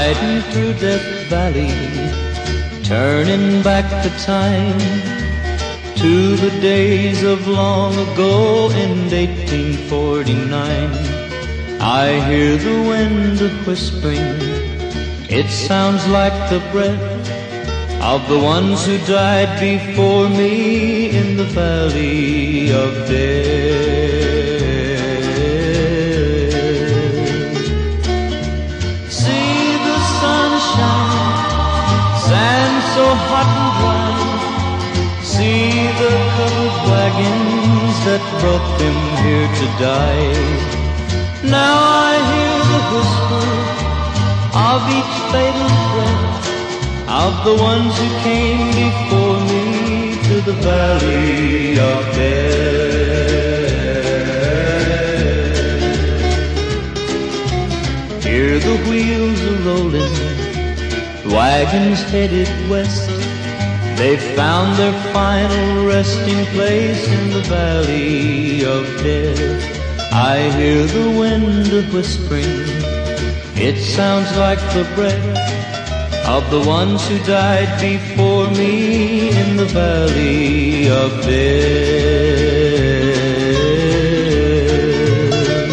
riding through Death Valley, turning back the time to the days of long ago in 1849. I hear the wind whispering, it sounds like the breath of the ones who died before me in the valley of death. See the sunshine, sand so hot and dry. See the covered wagons that brought them here to die. Now I hear the whisper of each fatal breath of the ones who came before me to the valley of death. Hear the wheels a-rolling, wagons headed west. They found their final resting place in the valley of death. I hear the wind whispering, it sounds like the breath of the ones who died before me in the valley of death.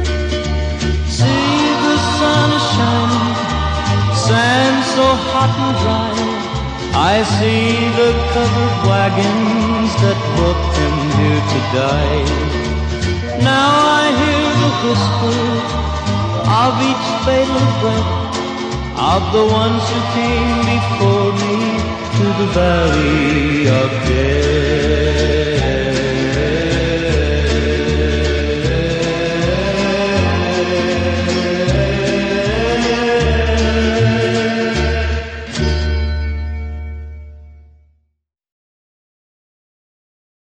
See the sun is shining, sand so hot and dry. I see the covered wagons that brought them here to die. Now I hear the whisper of each fatal breath of the ones who came before me to the valley of death.